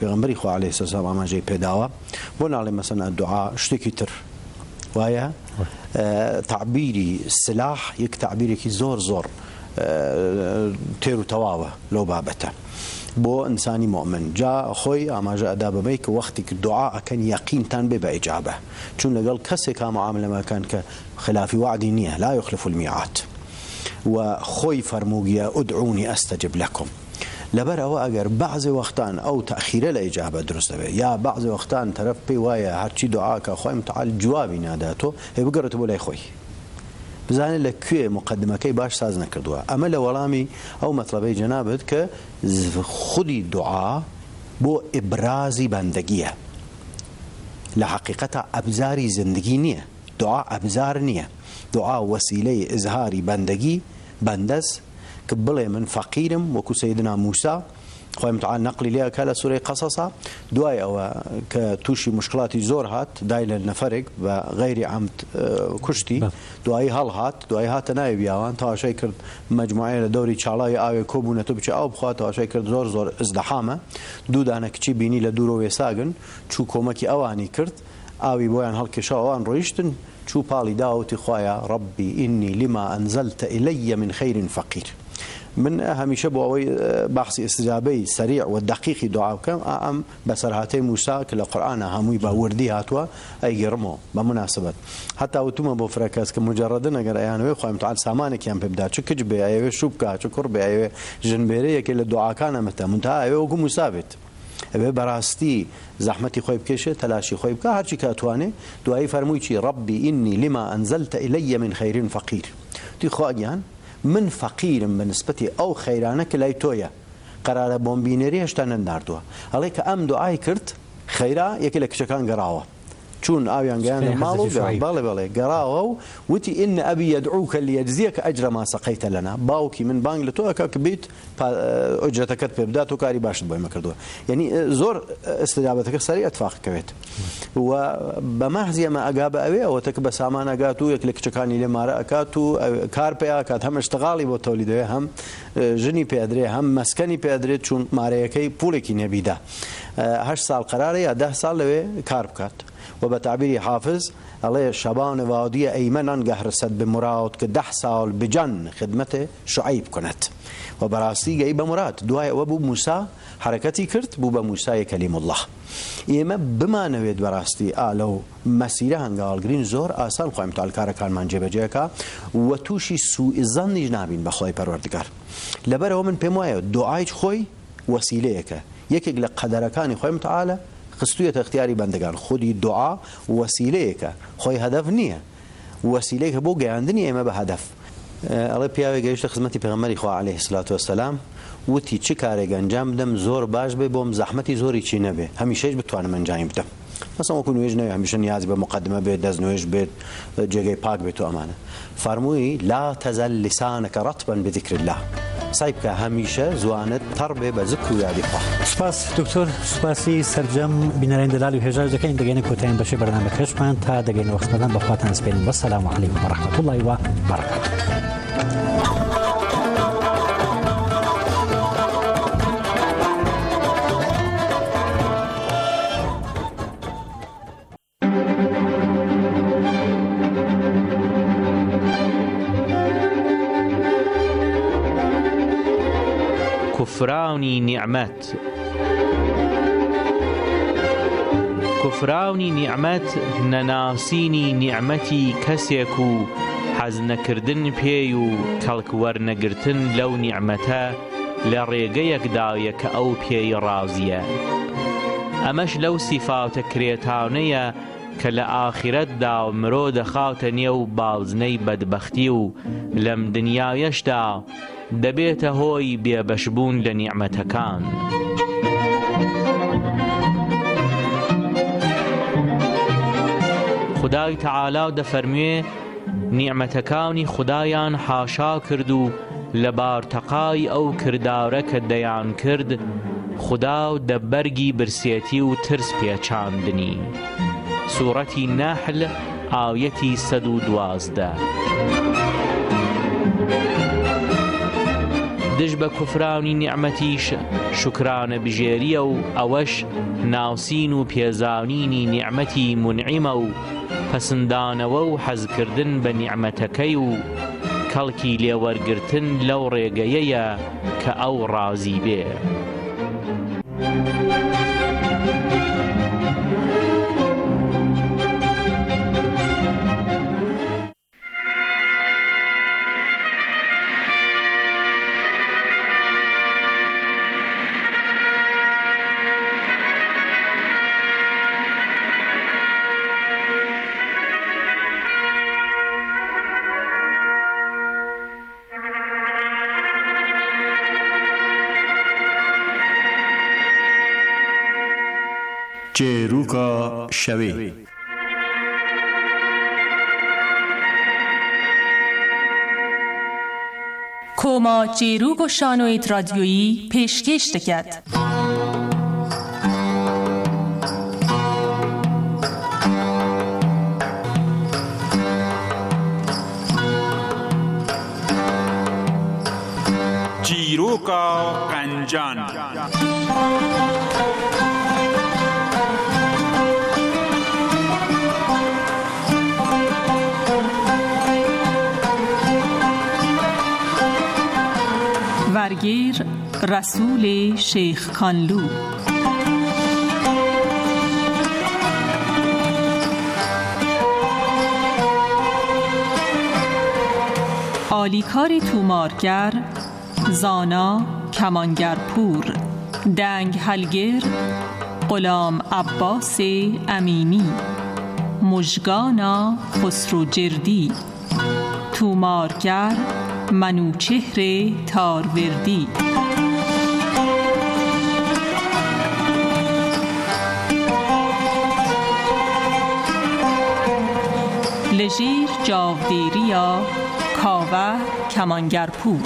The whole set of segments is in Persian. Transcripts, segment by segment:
پێغەمبەری خوا عەلەیهی سەلام ئاماژەی پێداوە بۆ ناڵێ مەسەن الدوعا شتێکی تر وایە تعبیری سلاح یەک تعبیرێکی زۆر تێر و تەواوە لەو بابەتە بۆ ئینسانی مؤمن جا خۆی ئاماژە ئەدا بەبەی کە وەختی کە دوعا ئەکەن یەقینتان بێ بە ئیجابە چون لەگەڵ کەسێکا معاملەمەکەن کە خلافی وعدی نییە لا يخلف الميعاد و خۆی فەرمووگیە ئودعونی ئەستەجب لەکم لەبەر ئەوە ئەگەر بەعزێ وەختان ئەو تەخیرە لە ئیجابە دروست دەبێت یا بەعزێ وەختان تەرەف پێی وایە هەرچی دوعاکە خۆی متعال جوابی ناداتۆ هێ بگەڕێتە بۆ لای خۆی بزانێت لەکوێ مقدمەکەی باش ساز نەکردووە ئەمە لە وەڵامی ئەو مەطلبەی جەنابەت کە خودی دوعا بۆ ئیبرازی بەندەگیە لە حەقیقەتە ئەبزاری زندگی نییە دوعا ئەبزار نییە دوعا وەسیلەی ئیزهاری بەندەگی بەندەس کە بڵێ من فەقیرم وەکو سەیدنا موسا خۆی متعال نەقلی لێ کە لە سوورەی قەسەسا دوای ئەوە کە تووشی مشکڵاتی زۆر هات دای لە نەفەرێک بە غەیری عەمد کوشتی دوایی هەڵهات دوای هاتە ناوی بیاوان تەواشای کرد مەجموعەیە لە دەوری چاڵای ئاوێ کۆبوونەتە بچێ ئاو بخوات تەواشای کرد زۆر ئزدەحامە دوو دانە کچی بینی لە دوورەوە وێساگن چوو کۆمەکی ئەوانی کرد ئاوی بۆیان هەڵکێشا ئەوان ڕۆیشتن چوو پاڵی داوتی خوایە ڕەبی ئینی لما ئەنزەلتە ئیلەیە من خەیرین فەقیر من هەمیشە بۆ ئەوەی باخسی ئستجابەی سەریع و دەقیقی دوعا بکەم ئەم بەسەرهاتەی موسا کە لە قورئانە هەمووی بە وردی هاتووە ئەیگەڕمەوە بە مناسبەت هەتا وتومە بۆ فرەکەس کە مجەڕەدن ئەگەر ئەیانەوێ خۆی متعال سامانێکیان پێ بدا چ کچ بێ ئەیەوێ شوو بکات چ کوڕ بێ ئەیەوێ ژنبێرەیەکێ لە دوعاکانە مەتە منتها ئەوێ وەکو موسا بێت ئەوێ بەڕاستی زەحمەتی خۆی بکێشێت تەلاشی خۆی بکە هەرچی کە ئەتوانێ دوایی فەرمووی چی ڕەبی ئینی لما ئەنزەلتە ئیلەیە من خەیرین فەقیر تی خواگیان من فەقیرم بەنسبەتی ئەو خەیرانە کە لای تۆیە قەرارە بۆمبینێری هێشتا نەناردووە ئەڵێ کە ئەم دوعای کرد خەیرا یەکێ لە کچەکان گەڕاوە چون ئاویان گەیاندە ماڵ و بەڵێ گەڕاوە و وتی ئین ئەبی یەدعوکە لیەجزیەکە ئەجرە ما سەقەیتە لەنا باوکی من بانگ لە تۆ ئەکا کە بیت ئوجرەتەکەت پێ بدات و کاری باشت بۆی مەکردووە یعنی زۆر ئستجابەتەکە سەریع ئەتفاقکەوێت و بەمەحزی ئەمە ئەگا بە ئەوێ ئەوەتە کە بە سامان ئەگات و یەک لە کچەکانی لێمارە ئەکات و کار پێ ئاکات هەم ئەشتغاڵی بۆ تەولیدەوێ هەم ژنی پێدرێ هەم مەسکەنی پێدرێت چون مارەیەکەی پوڵێکی نەبیدا 8 ساڵ قەرارە یا 10 ساڵ لەوێ کار بکات وبتعبير حافظ الله شبان وادي أيمنا قهرست بمراد كده سال بجن خدمته شعيب كنت وبراسي جايب مراد دعاء وابو موسى حركتي كرت بوبا موسى كلم الله إما بما نويد براستي لو مسيرة هنقال جرين زور آسان قائم تعال كاركان من جبه جاكا وتوشي سوء الظن جنابين بخواي پروردگار لبره من بمويه دعاء خوي وسيلهك يكيك لقدركاني خوي متعالى خستوية اختياري بندگان خودي دعاء وسيلهك خوي هدف نية وسيلهك بو گياندني اما بهدف الله پیاوی گەیشتە خزمەتی پێغەمبەری خوا عەلەیهی سڵات وەسەلام وتی چ کارێک ئەنجام بدەم زۆر باش بێ بۆم زەحمەتی زۆری چی نەبێ هەمیشەش بتوانم ئەنجامی بدەم مەسەڵەن وەکو نوێژ نەوێ هەمیشە نیازی بە مقدمە بێت دەست نوێژ بێت جێگەی پاک بێت و ئەمانە فەرمووی لا تەزەل لسانەکە ڕەتبەن بذکر الله سعی بکە هەمیشە زوانت تەڕ بێ بە ذکر و یادی خوا. سپاس دکتۆر سوپاسی سەرجەم بینەرین دەلال و هێژار دەکەین دەگەینە کۆتایین بەشەی بەرنامەکەشمان تا دەگەینە وەختەدان بەخواتان سپێنین وەسەلام عەلەیکم وەڕەحمەتوڵڵاهی وبەرەکاتوه. كفراني نعمت كفراني نعمت نناسيني نعمتي كسيكو حزن كردن بيو كالكور نقرتن لو نعمتا لريقيك دايك أو بي رازية أمش لو صفات كريتانية كلا آخرت داو مرود خاتنيو بازني بدبختيو لم دنيا يشتا دەبێتە هۆی بێبەشبوون لە نیعمەتەکان. خدای تەعالا دەفەرموێ نیعمەتەکانی خدایان حاشا کرد و لە بارتەقای ئەو کردارە کە دەیان کرد خدا و دەبەرگی برسێتی و ترس پێچاندنی. سوورەتی نەحل ئاوەتی 112. دژ بە کوفرانی نیعمەتیش شکرانە بژێریە و ئەوەش ناوسین و پێزانینی نیعمەتی منعیمە و پەسندانەوە و حەزکردن بە نیعمەتەکەی و کەڵکی لێوەرگرتن لەو ڕێگەیەیە کە ئەو ڕازی بێ. چیروکا شوی کوما چیروک و شانویت رادیویی پیشکش دکد. چیروکا قنجان ورگیر رسول شیخ کانلو. آلیکار تومارگر، زانا کمانگر پور، دنگ هلگر غلام عباس امینی، مژگانا خسرو جردی، تومارگر منوچهر تاروردی. لژیر جاودیریا کاوه کمانگر پور.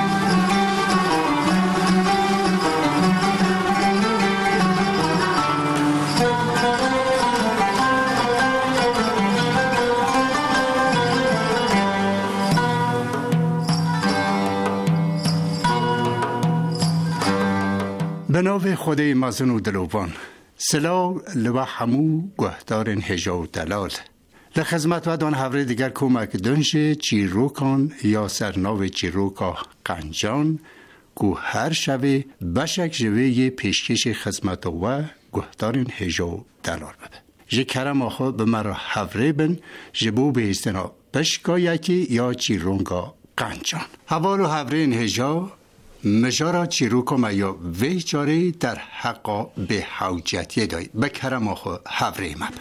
به نام خدای مزن و دلوبان. سلام لوا همو گهدارن هجا و دلال. لخدمت و دان هفته دیگر کمک دنش چیروکان یا سرناو چیروکا قنجان گو هر شبه بشک جوه پیشکش خدمت و گهدارن هجا و دلال بده. جه کرم آخوا به مرا هفته بن جبو به استنا بشکا یکی یا چیرونگا قنجان. حوالو هفته هجا مجارا چیروکا ما یا وی جاره در حقا به حوجتیه دای بکرم آخو هفره مب.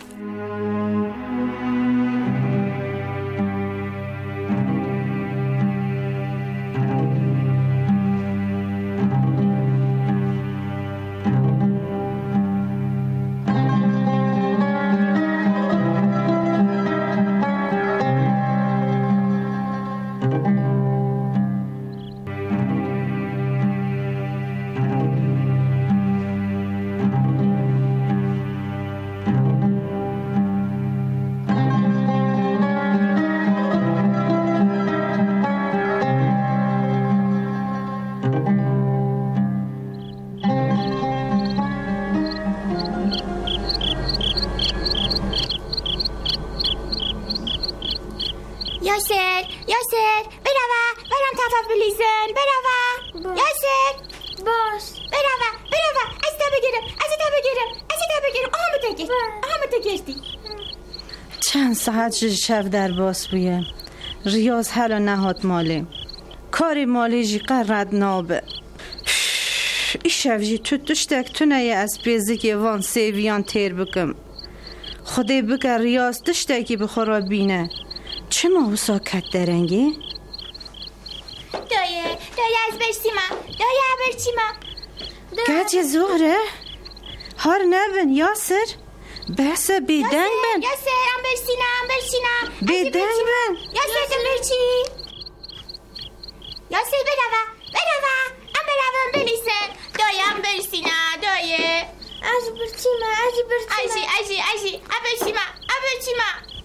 یاسر برم تفاف بلیزن برم یاسر باش برم از تا بگیرم آمده گردی چند ساعت شب در باس بویم ریاض حالا نهاد ماله کاری مالی جی قرد نابه ای شب جی تو دشتک تو نیه از بیزی وان سیویان تیر بکم خودی بگر ریاض دشتکی بخورا بینه چه موسا کت درنگی؟ دایه از برچیما گرچه زهره هار نبن یاسر بحث بیدنگ بن یاسر ام برسینا بیدنگ بن یاسر تو برچی یاسر برم ام بلیسن دایه ام برسینا دایه از برچیما اجی برچیما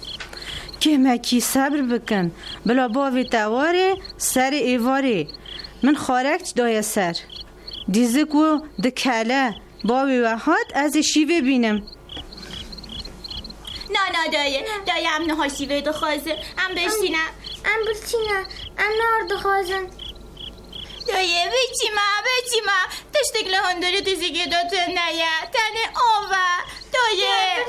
که مکی صبر بکن بلا باوی تواره سر ایواره من خارک دای سر دیزگو دکاله باوی و هات از شیوه بینم. نه دایه ام نه شیوه دخوازه ام بشینم ام نار دخوازم دایه بچیما تشتک لهنداری دیزگی دوتن نیا تنه آوه دایه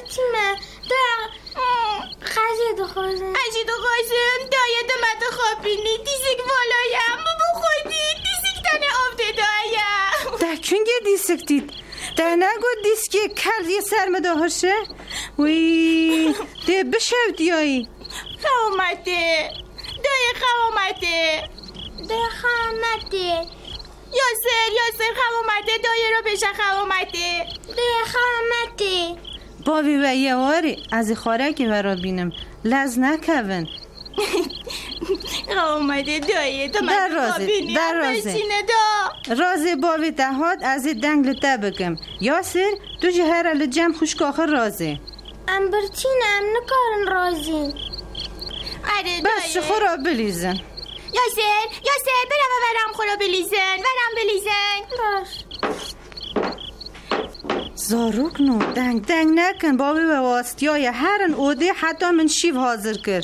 خزی دخوازم دایه دمت خوابینی دیزگ بالایم بخوادی دیزگ تنه آفده دایه ده کنگه دیزگ دید ده نگو دیزگی کردی سرمده هرشه وی ده بشو دیایی خوامته یاسر خوامته دایه رو بشه خوامته باوی و یواری از خارکی ورا بینم لز نکون خوامته دایه در رازه باوی دهات از دنگ لطه بگم یاسر دو جهر لجم خوشک آخر رازه ام برچینم نکارن رازی بس خورا بلیزن یاسر برم خورا بلیزن باش زاروک نو دنگ نکن باوی و واستیای هرن اوده حتی من شیف حاضر کر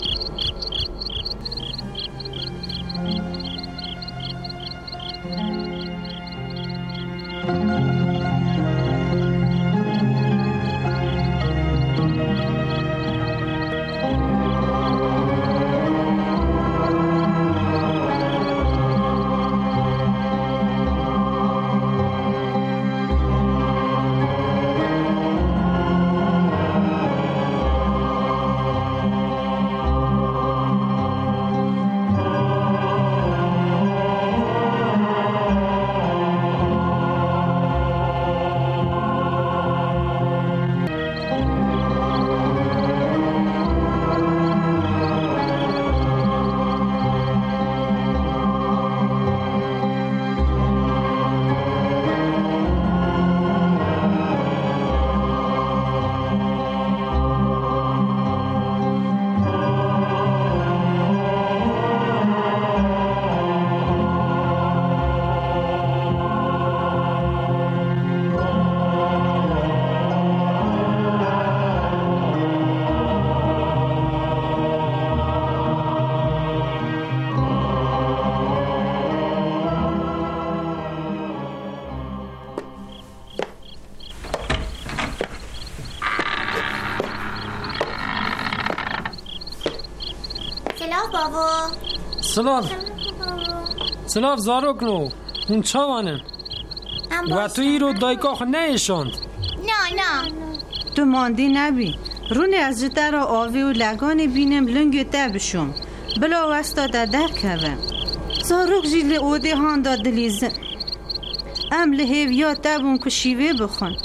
سلاف زاروک نو اون چاوانن و تو ای رو دایکاخ نیشاند نه تو ماندی نبی رونه از جده را آوی و لگان بینم لنگی تبشم بلا وستا در کبم زاروک جیل اوده هان دا دلیزن ام لحیویا تبون که شیوه بخون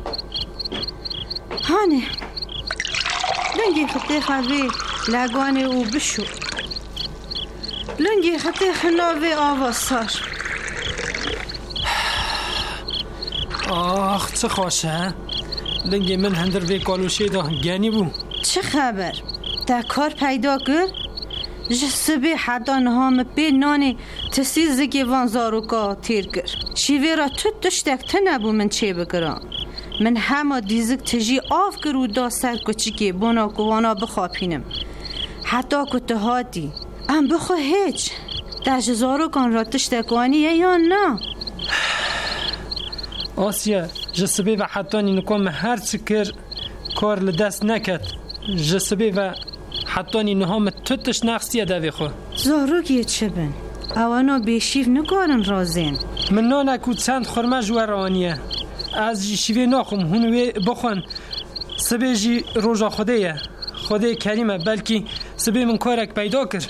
هانه لنگی خطه خواه لگان او بشو لنگی خطه خناوه آواسار آخ چه خوشه لنگی من هندر وی کالوشه دا گنی بو چه خبر؟ تا کار پیدا کر؟ جسبه حدا نهام بی نانی تسیزگی وان زاروکا تیر کر شیوه را تو دشتک تنبو من چه بگرام من همه دیزک تجی آف کرو دا سر کچیکی بونا کوانا بخوابینم حتی کتهاتی ام بخو هیچ در زاروکان را تشتکوانیه یا نه آسیا جسبه و حتی نکام هر چکر کار لدست نکد جسبه و حتی نهام توتش نقصیه دوی خو زاروکیه چه بن اوانا بیشیف نکارن رازین من نانکو چند خورمه جوه روانیه از شیوه ناخم هنوی بخون سبه جی روژا خوده کریمه بلکی سبه من کارک پیدا کر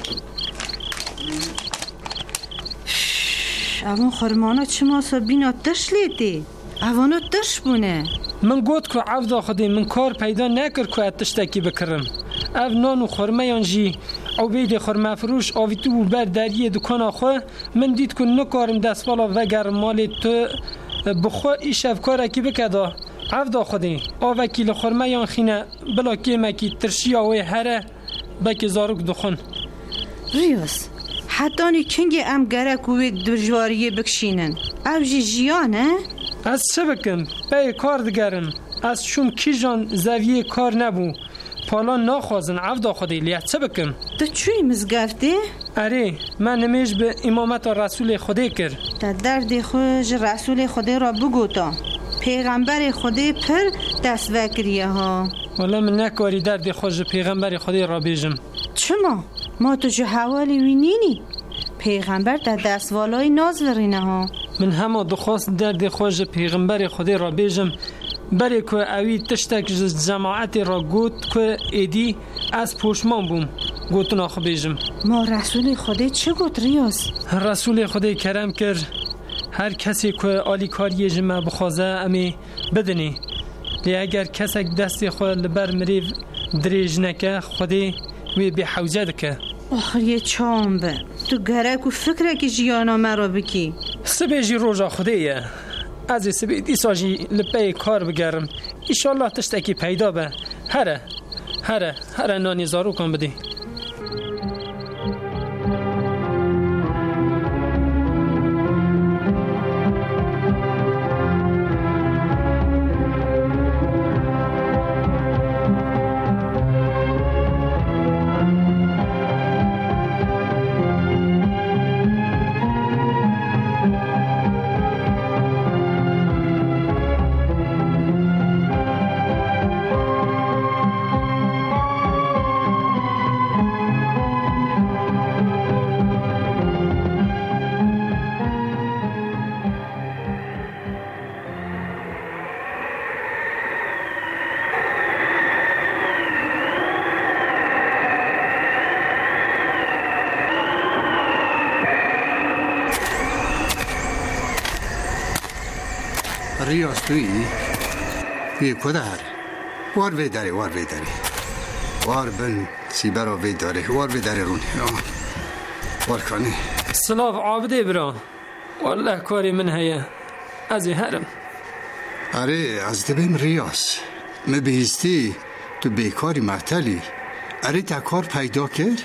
اوان خورمانا چه ماسا بینا تش لیتی اوانو تش بونه من گوت که عوضا خوده من کار پیدا نکر که تشتکی بکرم او نانو خورمه یانجی او بید خورمه فروش آویتو و بر دریه دکانا خواه من دید که نکارم دست بالا وگر مال تو بخوا ایش افکاره کی بکدا عوضا خوده او وکیل خورمه یان خینه بلا که مکی ترشی آوی هره بکی زاروک دخون ریاس حتی کنگ ام گرک و دجواریه بکشینن او جیانه؟ از چه بکن؟ بای کار دگرن از شوم کی جان زویه کار نبو پالا ناخوازن عفدا خودی لیه چه بکن؟ ده چوی مزگفته؟ اره من نمیش به امامت رسول خودی کرد در درد خوش رسول خودی را بگوتا پیغمبر خودی پر دست وکریه ها والا من نکاری درد خوش پیغمبر خودی را بیجم چما؟ ما تو جو حوالی وینینی پیغمبر در دستوالای ناز ورینه ها من همه دخواست درد خوش پیغمبر خودی را بیجم بری که اوی تشتک جماعت را گوت که ایدی از پوشمان بوم گوتون آخو بیجم ما رسول خودی چه گوت ریاض؟ رسول خودی کرم کرد هر کسی که آلی کاری جمع بخوازه امی بدنی لی اگر کسک دستی خود لبر مریو دریج نکه خودی وی بی حوزه دکه آخر یه چام به تو گرک و فکره که جیانا مرا بکی سبیجی روژا خودیه از سبی دیسا جی لپی کار بگرم ایشالله تشتکی پیدا به هره نانی زارو کن بدی ریاض توی یه کده وار وی داری وار بن سیبرا وی داره وار وی داره رونی وار کنی سلاف عابده برا والله کاری من هیا ازی هرم اره از دبیم ریاض مبیستی تو بیکاری معتلی اره تا کار پیدا کرد؟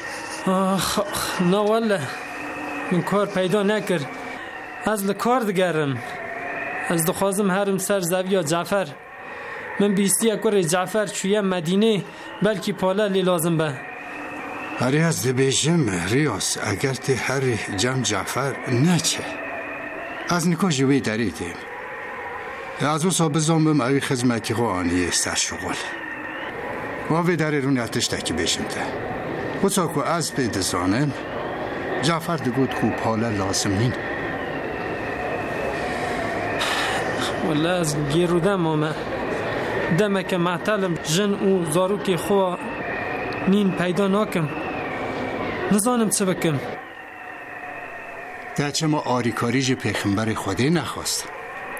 نه والله من کار پیدا نکر از لکار دگرم از دخوازم هرم سر زویا جعفر من بیستی اکور جعفر چویه مدینه بلکی پالا لی لازم به هری از دبیشم ریاض اگر تی هر جمع جعفر نچه از نکا جوی دریدیم از او صاحب زنبم اوی خدمتی خوانی سر شغل واوی داری رونی اتشتکی بیشم ده و ساکو از بید زانم جعفر دگود کو پالا لازم نین والله از گیرودم آمه دمه که معتلم جن و زاروکی خواه نین پیدا ناکم نزانم چه بکم ده چه ما آریکاریج پیغمبر خودی نخواست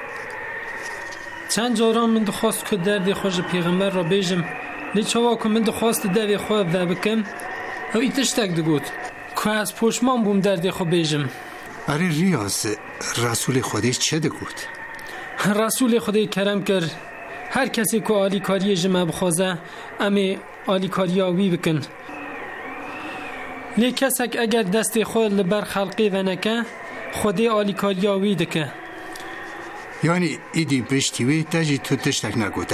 چند جاران من دخواست که درد خوش پیغمبر را بیجم لیچوا که من دخواست درد خواه و بکم او ایتشتک دگود که از پشمان بوم درد خواه بیجم اره ریاض رسول خودی چه دگود؟ رسول خدای کرم کرد هر کسی که آلی کاری جمع بخوازه امی آلی کاری آوی بکن لی کسک اگر دست خود لبر خلقی و نکه خودی آلی کاری آوی دکه یعنی ایدی بشتیوی تجی تو تشتک نگود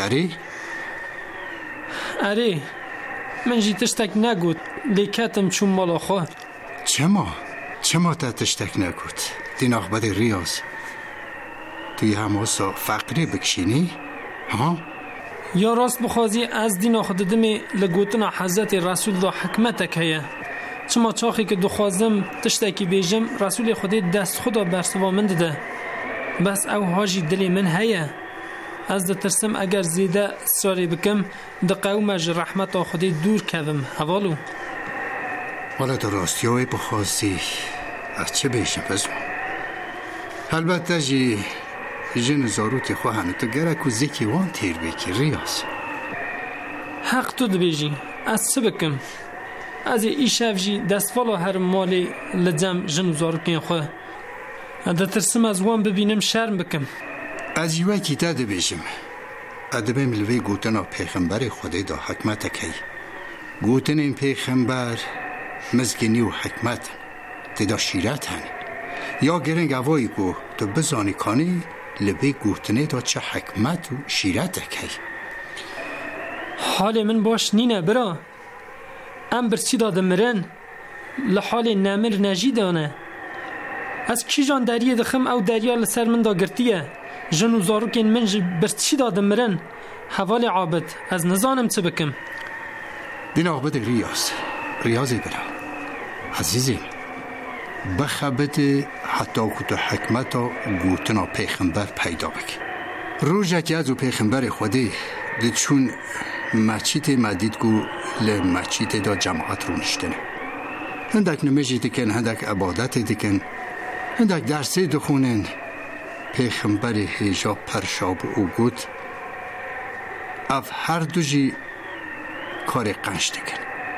اره من جی تشتک نگود لی کتم چون مالا خواه چما تا تشتک نگود دین آخباد ریاض توی هموسا فقری بکشینی؟ ها؟ یا راست بخوازی از دین آخددمی لگوتنا حضرت رسول دا حکمتک هیا چما چاخی که دخوازم تشتکی بیجم رسول خودی دست خدا برسوا من دده بس او هاجی دلی من هیا از ده ترسم اگر زیده ساری بکم ده قومج رحمت خودی دور کدم حوالو والا درستیوی بخوازی از چه بیشم بزم البته جی جن زاروتی خواهنه تو گره که زیکی وان تیر بکی ریاض حق تو دبیجی از چه بکم از ای شف جی دستفالا هر مالی لجم جن زاروتین خواه ده ترسم از وان ببینم شرم بکم از یوه کی تا دبیجم ادبه ملوی گوتنا پیغمبر خودی دا حکمت کی گوتن این پیغمبر مزگینی و حکمت تدا شیرت هن یا گرنگ اوایی گو تو بزانی کانی لبه گوتنه دا چه حکمت و شیرت دکی. حال من باش نینه برا ام برسی دادم مرن لحال نمر نجی دانه از کی جان دریه دخم او دریا لسر من دا گرتیه جن و زاروکین من برسی دادم مرن حوال عابد از نزانم چه بکم. بین عابد ریاضی برا عزیزیم بخبت حتی که تو حکمت و گوتنا پیغمبر پیدا بکی. روژه که از او پیغمبر خودی دید چون مچیت مدید گو لمچیت دا جماعت رو نشتنه. هندک نمیجی دکن، هندک عبادت دکن، هندک درسی دخونن. پیغمبر هیجا پرشاب او گود اف هر دو جی کار قنش دکن.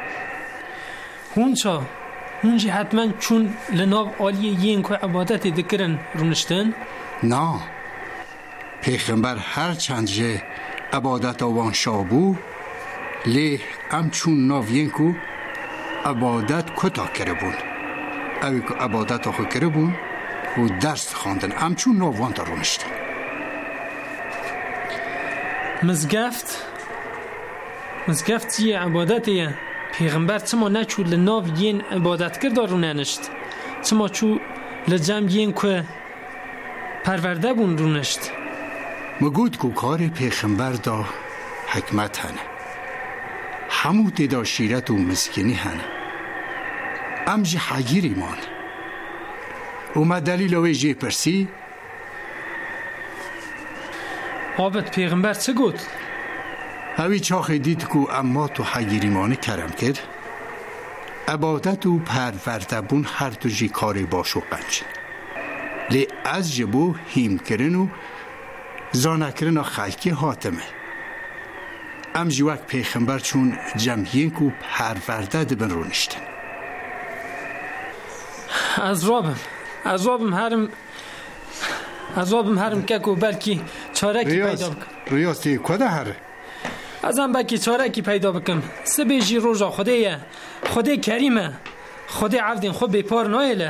هونجی حتما چون لناو آلی یین که عبادت دکرن رو نشتن؟ نه پیغمبر هر چند جه عبادت آوان شابو لی ام چون ناوین که عبادت کتا کرده بون اوی که عبادت آخو کرده بون و درست خواندن ام چون ناوان تا رو نشتن. مزگفت یه عبادتیه پیغمبر چما نچو لناو یین عبادت کرده رو ننشت چما چو لجم یین که پرورده بون رو نشت. مگود که کار پیغمبر دا حکمت هنه همو دا شیرت و مسکنی هنه امجی حگیر ایمان اومد دلیل اوی جه پرسی عابد پیغمبر چه گود؟ اوی چاخی دید که اما تو حگیر ایمانه کرم کرد عبادت و پرورده بون هر دو جی کار باشو قنچ لی از جبو هیم کرن و زانکرن خلکی حاتمه ام جوک پیغمبر چون جمعین کو پرورده دبن رو نشتن. از رابم هرم که کو بلکی چارکی پیدا بکن. ریاستی کده هره؟ ازم بلکی چارکی پیدا بکن. سبیجی روژا خدای کریمه خدای عبدین خود بیپار نایله.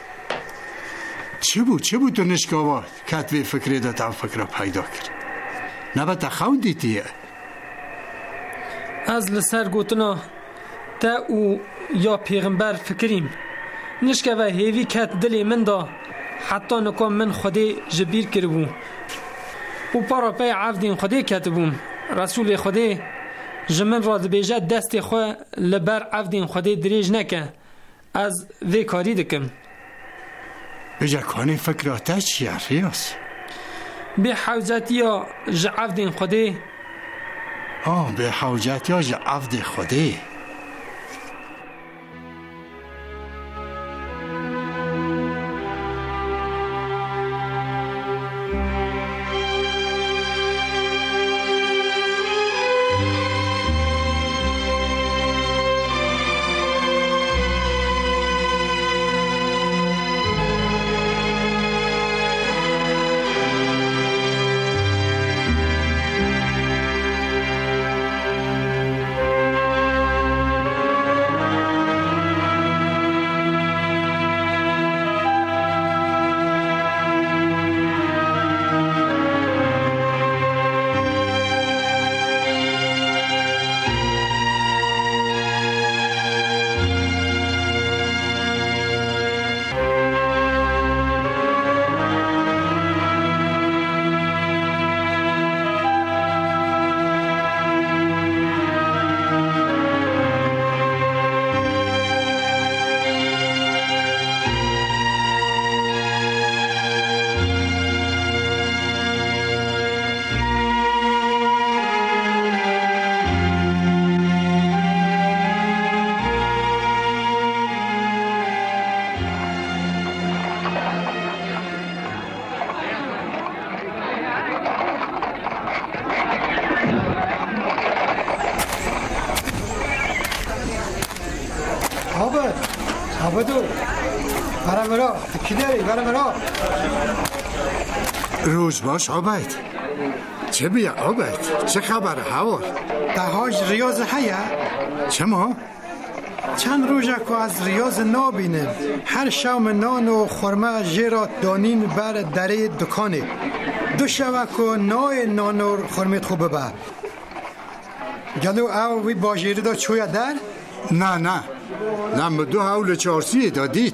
چه بود تو نشکاوا کتوی فکری دا تا فکر پیدا کرد نبتا خون دیتیه از لسر گوتنا تا او یا پیغمبر فکریم نشکاوا هیوی کت دلی من دا حتی نکام من خودی جبیر کربو و پارا پی عبدین خودی کتبوم رسول خودی جمن را دبیجت دست خواه لبر عبدین خودی دریج نکه از وی کاری دکم. بجا کانی فکراته چیه ریاس؟ به حوجت یا جعفدین خودی به حوجت یا جعفد خودی عبدو برامرا کی داری برامرا روز باش عبید چه بیا عبید چه خبر هوا دهاج ریاض هیا چما چند روزه که از ریاض نابینم. هر شام نان و خرمه جیرا دانین بر دره دکانه. دو شوه که نان و خرمت خوبه به. گلو او وی باجیری دا چویا در؟ نه دو حول چارسی دادید.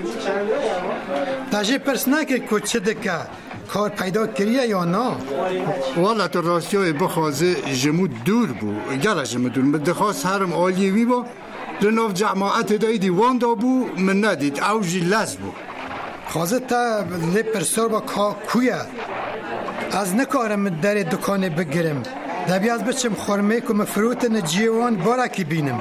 تاجه پرس نکر که چه دکه کار پیدا کریه یا نه؟ والا تو راستی های بخوازه جمود دور بو گره جمود دور دخواست هرم آلیوی با لناف جماعت دایی دیوان دا بو من ندید اوجی لز بو خوازه تا لی پرسار با کویه از نکارم در دکانه بگیرم دبی از بچم خورمه که مفروت نجیوان بارکی بینم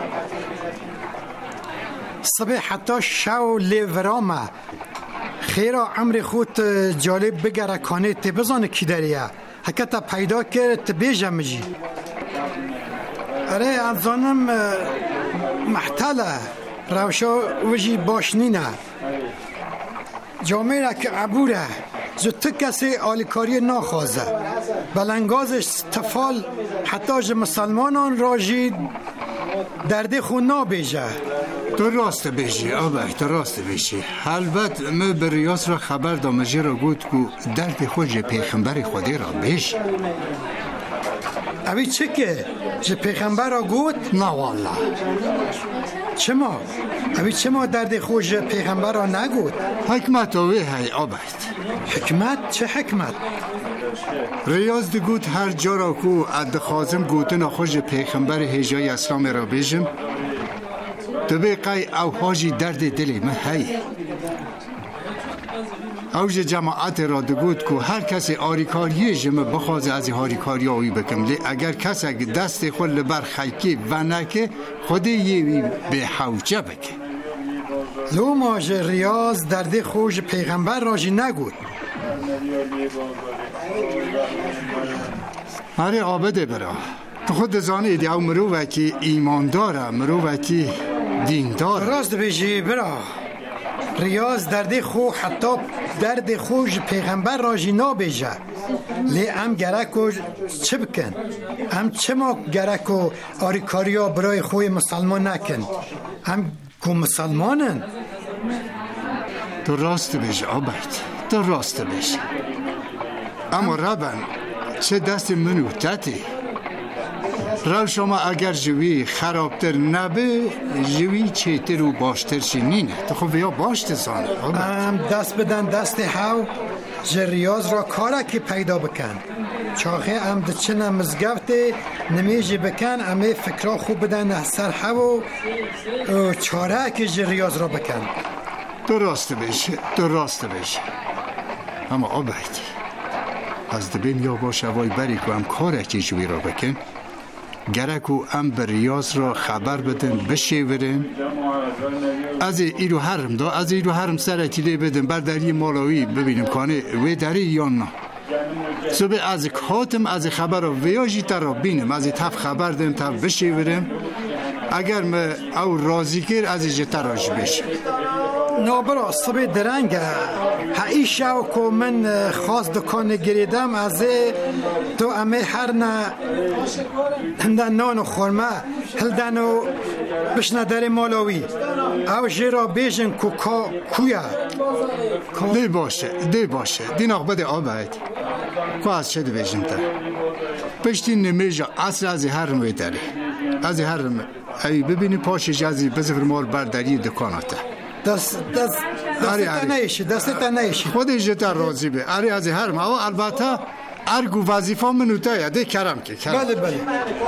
صبح حتی شو لی ورامه خیرا عمر خود جالب بگره کانه تی بزانه کی دریه حکتا پیدا کرد تی بیجم مجی اره افزانم محتله روشا وجی باشنینه جامعه را که عبوره زودتر کسی آلیکاری ناخوازه بلنگازش تفال حتی جه مسلمانان راجی درده خون نابیجه تو راست بیشی آبه تو راست بیشی البته ما به ریاض را خبر دامجه را گود که درد خود جه پیغمبر خودی را بیش اوی چه که؟ جه پیغمبر را گود؟ نه والله چه ما؟ اوی چه ما درد خود جه پیغمبر را نگود؟ حکمت اوی های آبه حکمت؟ چه حکمت؟ ریاض دی گود هر جا را که ادخازم گودن خود جه پیغمبر هجای اسلام را بیشم تو بیقای او حاجی درد دلی من هی اوج جماعت را دگود که هر کسی آریکاریه جمع بخوازه از آریکاری آوی بکم لی اگر کسی دست خود لبر خیکی و نکه خودی یه به حوجه بکه لو ماج ریاض درد خوش پیغمبر راجی نگود هره آبده برا تو خود زانه دی او مرووکی ایمانداره مرووکی دیندار راست بیشی برا ریاض درد خو حتی درد خوش پیغمبر راجی نابیجه لی ام گرکو چه بکن ام چه ما گرکو آریکاریا برای خوی مسلمان نکن ام کو مسلمانن تو راست بیش آبید تو راست بیش اما ربن چه دست منو تتی رو شما اگر جوی خرابتر نبه جوی چیتر و باشتر شنینه تو خب یا باشتر زانه دست بدن دست هاو ریاض را کارکی پیدا بکن چاخه ام دچنه مزگفت نمیجی بکن امه فکرها خوب بدن سر هاو چاره که ریاض را بکن درست بشه اما آبید از دبین یا با شوای بری که هم کارکی جوی را بکن گرکو ام به ریاض را خبر بدن بشیورن از ایرو حرم دا از ایرو حرم سرکیله بدن بر دری مالاوی ببینم کانه وی دری یا نه صبح از کاتم از خبر را ویاجی تر را بینم از تف خبر دم تف بشیورم اگر ما او راضی کر از جتراج بشه نابرا صبح درنگه هایی شو که من خواست دکان گریدم از تو امه هر نه هندن نان و خورمه هلدن و بشنه در مالاوی او جیرا بیجن که کویا دی باشه دی نقبه آباید که از چه دی بیجن تا پشتی نمیجا اصل از هرم ویداره از هرم ای ببینی پاش جازی بزفر مال برداری دکاناته دست نایشی خودش جتا راضی به اری از هر ما البته ارگو وظیفه منوته یاده کرم که کرم بله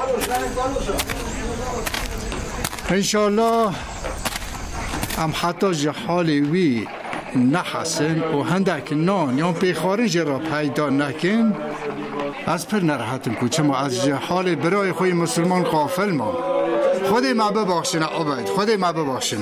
انشالله هم حتی جحال وی نحسن و هندک نان یا پیخارج را پیدا نکن از پر نرحتم که چما از جحال برای خوی مسلمان غافل ما خودی ما ببخشن عبید خودی ما ببخشن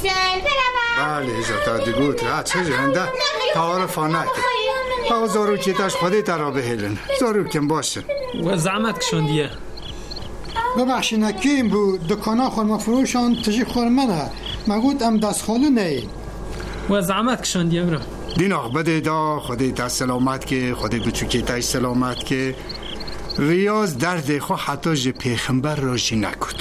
حسین بروم. بله ایجا دیگوت چه جنده تعارف نکن. آقا زاروکی تاش خودی ترا بهیلن زاروکم باشه و زحمت کشوندیه. ببخشی نکیم بو دکانا خورما فروشان تجی خورمنه مگود ام دست خالو نه و زحمت کشوندیه برو. دین آق بده دا خودی تا سلامت که خودی بچوکی تاش سلامت که ریاض درد خو حتی جه پیغمبر راشی نکود.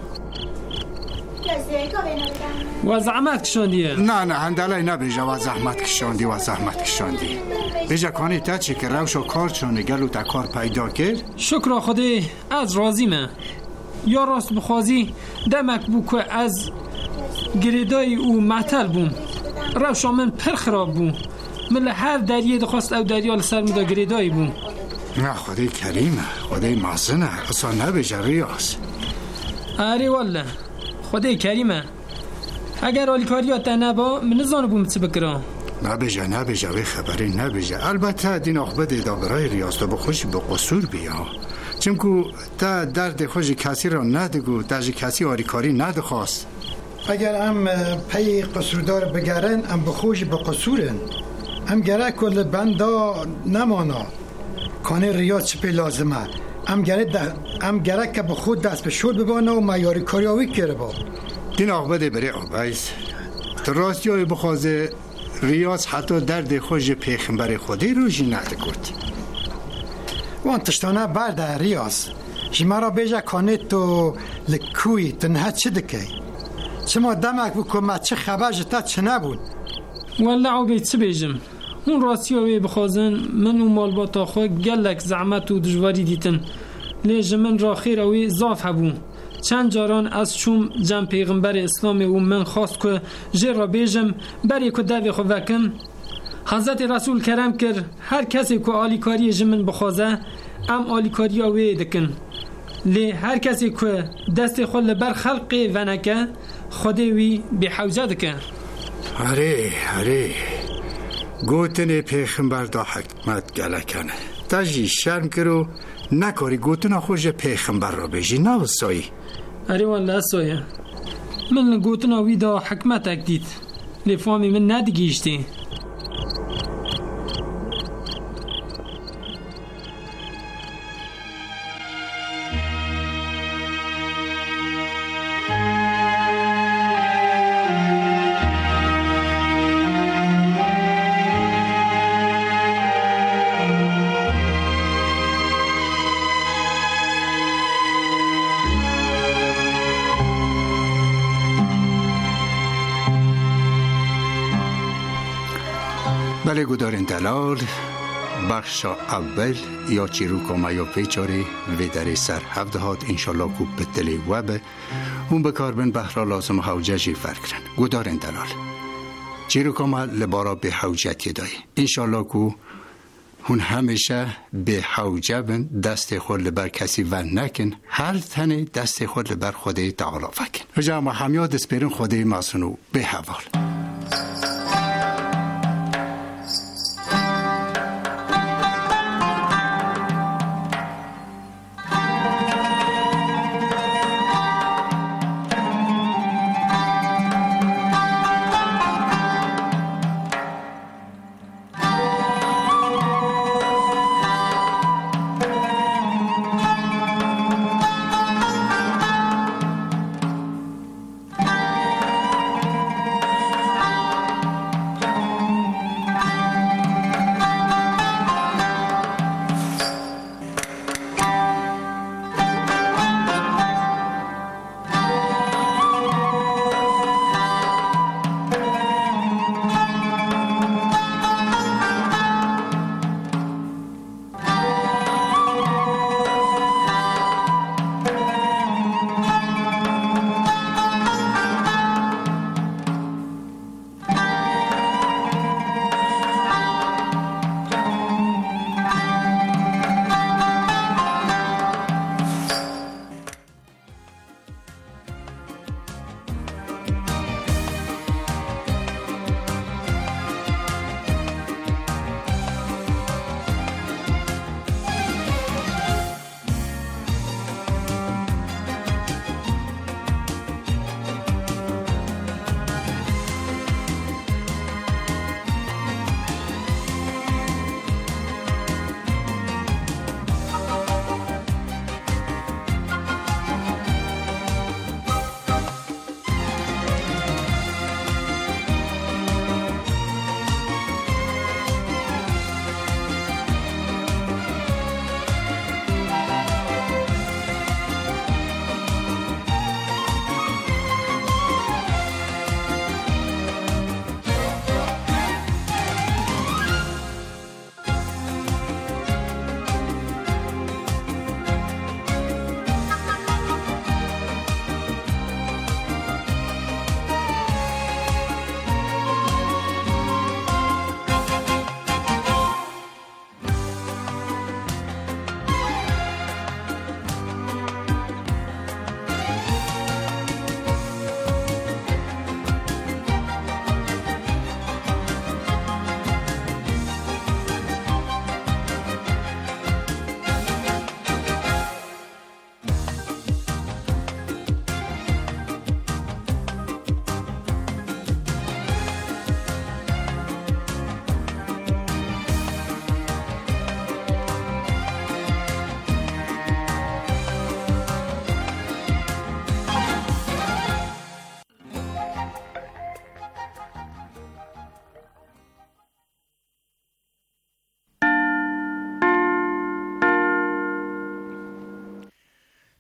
و زحمت کشوندیه. نه هندلای نبیجه و زحمت کشاندی بیجه کانی تا چی که روش و کار چونه گلو تا کار پیدا کرد. شکر خودی از رازیمه یا راست بخوازی دمک بو که از گریدای او معطل بوم روش من پر خراب بوم من هر دریه دخواست او دریا لسر مدا گریدایی بوم. نه خدای کریمه خدای مازنه اصلا نبیجه ریاض. آره والله خدای کریمه اگر آلیکاریات تا نبا من نزانو بوم چه بکرام. نبیجه وی خبری نبیجه. البته دین آخ بده دا برای ریاض تو بخوشی به قصور بیا چونکو تا درد خوش کسی را ندگو تاج کسی آلیکاری ندخواست. اگر ام پی قصوردار بگرن ام بخوش به قصورن ام گره کل بندا نمانا کانه ریاض چه پی لازمه ام گره که به خود دست به شد ببانه و میاری کاریاوی کرده با دین آق بده بره آبایز تو راستی های بخوازه ریاض حتی درد خوش پیغمبر خودی روشی ندکود. وان تشتانه برده ریاض جمع را بیجه کانه تو لکوی تنها چه دکی چه ما دمک بکن چه خبر جتا چه نبود. والله عبید چه بیجم اون راستی های بخوازن من و مالباتا خواه گلک زعمت و دجواری دیتن لیج من را خیر اوی زاف هبون چند جاران از چوم جم پیغمبر اسلام و من خواست که جر را بیجم بری که دوی خو وکم حضرت رسول کرم کر هر کسی که آلیکاری جمن بخوازه ام آلیکاری اوی دکن لی هر کسی که دست خود لبر خلق ونکه خودی وی به حوجه دکن. آره گوتن پیغمبر دا حکمت گلکنه تجی شرم کرو نکاری گوتن خوش پیغمبر را بیجی نه سایی. آره والله سایه من گوتن وی دا حکمت اکدید لفامی من ندگیشتی. بله گدارین دلال بخش اول یا چیروک و یا پیچاری و در سر هفته هات انشالله کو بتلی وبه اون بکار بین بحرا لازم حوجه جی فرکرن گدارین دلال چیروک ما لبارا به حوجتی دای انشالله کو هون همیشه به حوجه بین دست خود لبر کسی و نکن هر تنه دست خود لبر خود تعالی فکن رجا ما همیاد اسپیرن خود ماسنو به حوال.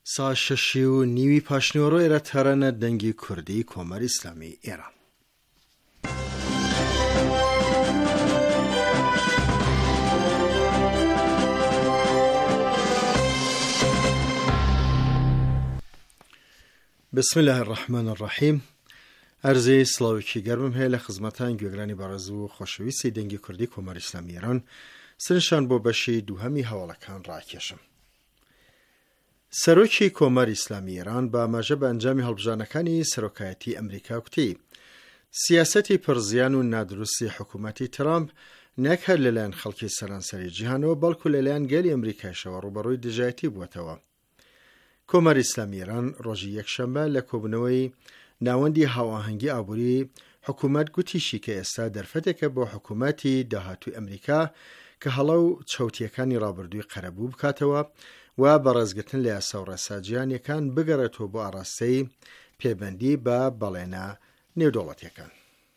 سا 6:30 پاشنیوەڕۆیرە تەرەنە دەنگی کوردی کۆمەر ئیسلامی ئێران. بسم الله الرحمن الرحیم. ئەرزەی سڵاوێکی گەرمم هەیە لە خزمەتان گوێگرانی بەڕێز و خۆشەویستی دەنگی کوردی کۆمەر ئیسلامی ئێران سرنجتان بۆ بەشی دووهەمی هەواڵەکان ڕاکێشم. سەرۆکی کۆمەر ئیسلامی ئێران بە ئاماژە بە ئەنجامی هەڵبژانەکانی سەرۆکایەتی ئەمریکا وتی سیاسەتی پڕزیان و نادروستی حکوومەتی ترامپ نەک هەر لەلایەن خەڵکی سەرانسەری جیهانەوە بەڵکو لەلایەن گەلی ئەمریکایشەوە ڕوبەڕووی دژایەتی بووەتەوە. کۆمەر ئیسلامی ئێران ڕۆژی یەکشەمبە لە کۆبوونەوەی ناوەندی هاوئاهەنگی ئابووری حکوومەت گوتیشی کە ئێستا دەرفەتێکە بۆ حکوومەتی داهاتووی ئەمریکا کە هەڵە و چەوتیەکانی ڕابردووی قەرەبوو بکاتەوە و بەڕێزگرتن لە یاسا و ڕێساجیانیەکان بگەڕێتەوە بۆ ئاڕاستەی پێبەندی بە بەڵێنە نێودەوڵەتیەکان.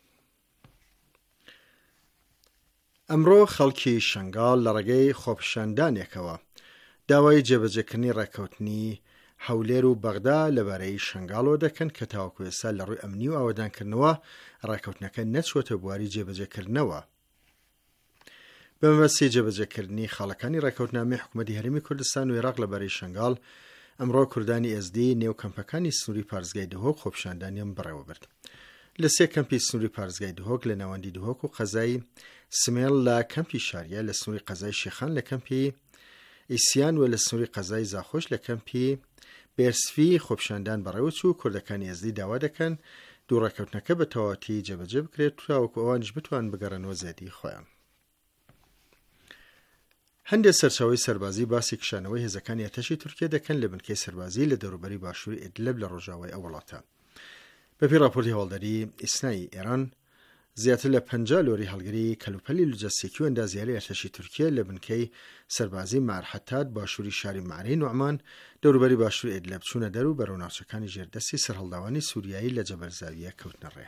ئەمڕۆ خەڵکی شەنگاڵ لە ڕێگەی خۆپیشاندانێکەوە داوای جێبەجێکردنی ڕێکەوتنی هەولێر و بەغدا لەبارەی شەنگاڵەوە دەکەن کە تاوەکو ئێستا لە ڕووی ئەمنی و ئاوەدانکردنەوە ڕێکەوتنەکە نەچوەتە بواری جێبەجێکردنەوە. بە مەبەستی جێبەجێکردنی خاڵەکانی ڕێکەوتنامەی حکوومەتی هەرێمی کوردستان و عێراق لەبارەی شەنگاڵ ئەمڕۆ کوردانی ئێزدی نێو کەمپەکانی سنووری پارێزگای دهۆک خۆپیشاندانیان بڕێوە برد. لە 3 کەمپی سنووری پارێزگای دهۆک لە ناوەندی دهۆک و قەزای سمێڵ لە کەمپی شاریە لە سنووری قەزای شێخان لە کەمپی ئیسیان و لە سنووری قەزای زاخۆش لە کەمپی بێرسفی خۆپیشاندان بەڕێوەچوو و کوردەکانی ئێزدی داوا دەکەن دوو ڕێکەوتنەکە بە تەواوەتی جێبەجێ بکرێت تاوەکو ئەوانش بتوان بگەڕێنەوە زیادی خۆیان. هەندێک سەرچاوی سەربازی باسی کشانەوەی هێزەکانی ئەتەشی تورکیا دەکەن لە بنکەی سەربازی لە دەوروبەری باشووری ئیدلب لە ڕۆژاوای ئەو وڵاتە. بەپێی راپۆرتی هەواڵداری ئیسنای ئێران زیاتر لە 50 لۆری هەڵگری کەلوپەلی لوجستیکی و ئەندازیاری ئەرتەشی تورکیا لە بنکەی سەربازی مارحەتات باشووری شاری مەعرەی نوعمان دەوروبەری باشووری ئیدلب چوونە دەرو بەرەو ناوچەکانی ژێردەستی سەرهەڵداوانی سووریایی لە جەبەلزاویە کەوتنە ڕێ.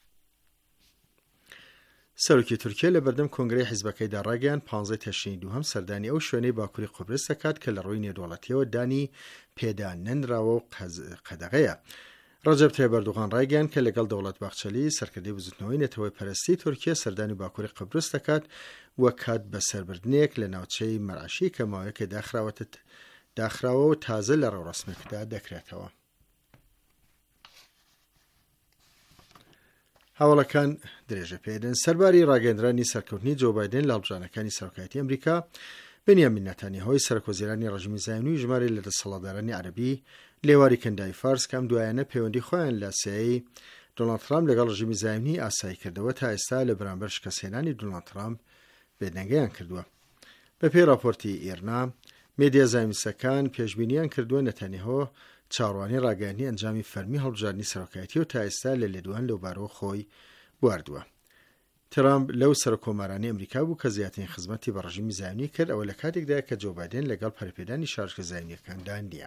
سەرۆکی تورکیا لە بەردەم کۆنگرەی حیزبەکەیدا ڕاگەیاند 15 تەشرینی دووهەم سەردانی ئەو شوێنەی باکووری قوبرس دەکات کە لە ڕووی نێودوڵەتیەوە دانی پێدا نەنراوە و قەدەغەیە. ڕەجەب تایب ئەردوغان ڕایگەیاند کە لەگەڵ دەوڵەت باخچەلی سەرکردەی بزوتنەوەی نێتەوەی پەرستی تورکیا سەردانی باکووری قوبرس دەکات وە کات بە سەربردنێک لە ناوچەی مەرعشی کە ماوەیەکە داخراوە و تازە لە ڕێوڕسمێکدا دەکرێتەوە. هەواڵەکان درێژە پێدەن. سەرباری ڕاگەندرانی سەرکەوتنی جۆ بایدن لە هەڵبژانەکانی سەرۆکایەتی ئەمریکا بنیامین نەتانیاهۆی سەرۆکوەزیرانی ڕژیمی زایونی ژمارە لە دەسەڵاتدارانی عەرەبی لێواری کەندای فارس کەم دوایانە پەیوەندی خۆیان لە سیایی دۆناڵد ترامپ لەگەڵ ڕژیمی زایونی ئاسایی کردەوە تا ئێستا لە بەرامبەر شکەسێنانی دۆناڵد ترامپ بێدەنگەیان کردووە. بەپێی راپۆرتی ئێرنا مێدیا زایونیستەکان پێشبینیان کردووە نەتانیاهۆ چاڕوانی ڕاگەیاندنی ئەنجامی فەرمی هەڵبژاردننی سەرۆکایەتی و تا ئێستا لە لێدوان لەو بارەوە خۆی بواردووە. ترامپ لەو سەرۆکۆمارانی ئەمریکا بوو کە زیاترین خزمەتی بە ڕژیمی زایونی کرد ئەوە لە کاتێکدا کە جۆ بایدن لەگەڵ پەرپێدانی شارژکە زایونیەکاندا نییە.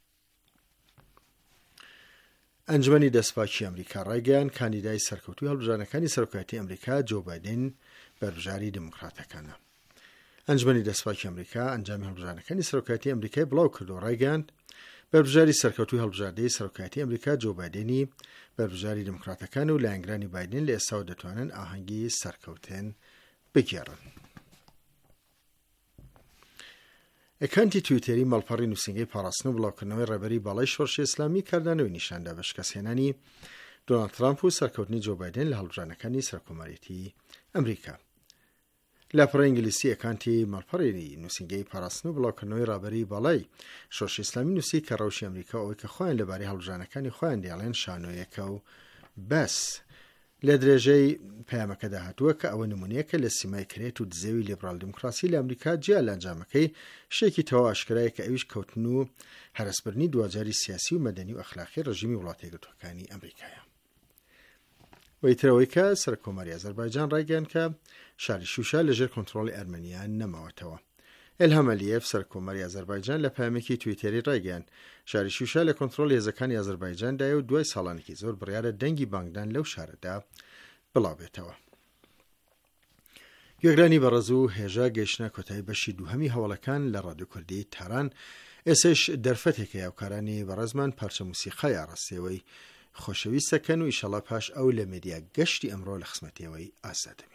ئەنجومەنی دەستپاکی ئەمریکا ڕایگەیاند کاندیدای سەرکەوتووی هەڵبژارنەکانی سەرۆکایەتی ئەمریکا جۆ بایدن بەربژاری دموکراتەکانە. ئەنجومەنی دەستپاکی ئەمریکا ئەنجامی هەڵبژارنەکانی سەرۆکایەتی ئەمریکای بڵاو کردو ڕایگەیاند بەربژاری سەرکەوتووی هەڵبژاردەی سەرۆکایەتی ئەمریکا جۆ بایدنی بەربژاری دموکراتەکان و لایەنگرانی بایدن لە ئێستا دەتوانن ئاهەنگی سەرکەوتن بگێڕن. ئەکانتی تویتەری مەڵپەڕی نووسنگەی پاراستن و بڵاوکردنەوەی ڕێبەری باڵای شۆڕشی ئیسلامی کاردانەوەی نیشاندا بە شکەسێنانی دۆناڵد ترامپ و سەرکەوتنی جۆ بایدن لە هەڵبژارنەکانی سەرکۆمەرێتی ئەمریکا. لاپەڕی ئینگلیسی ئەکانتی مەڵپەڕی نووسنگەی پاراستن و بڵاوکردنەوەی ڕابەری باڵای شۆڕشی ئیسلامی نووسی کە ڕەوشی ئەمریکا ئەوەی کە خۆیان لەبارەی هەڵبژارنەکانی خۆیان دەیڵێن شانۆیەکە و بەس. لە درێژەی پەیامەکەدا هاتووە کە ئەوە نمونەیەکە لە سیمای کرێت و دزێوی لیبرال دموکراسی لە ئەمریکا جیا لە ئەنجامەکەی شتێکی تەواو ئاشکرایە کە ئەویش کەوتن و هەرسبردنی دوجاری سیاسی و مەدەنی و ئەخلاقی ڕژیمی وڵاتە یەکگرتووەکانی ئەمریکایە. وەیترەوەی کە سەرکۆمەری ئەزەربایجان ڕایگەیاند کە شاری شوشا لەژێر کۆنتڕۆڵی ئەرمەنیان نەماوەتەوە. ئیلهام ئەلیەف سەرکۆمەری ئەزەربایجان لە پامێکی تویتەری ڕایگەیاند شاری شوشا لە کۆنتڕۆڵ هێزەکانی ئەزەربایجاندایە و دوای ساڵانێکی زۆر بڕیارە دەنگی بانگدان لەو شارەدا بڵاوبێتەوە. گوێگرانی بەڕێز و هێژا گەیشتنە کۆتایی بەشی دووهەمی هەواڵەکان لە ڕادیۆ کوردی تاران ئێسش دەرفەتێکە یاوکارانی بەڕێزمان پارچە موسیقای ئاڕاستیەوەی خۆشەویستەکەن و ئیشەڵا پاش ئەو لە مێدیا گەشتی ئەمڕۆ لە خزمەتیەوەی ئازادەبین.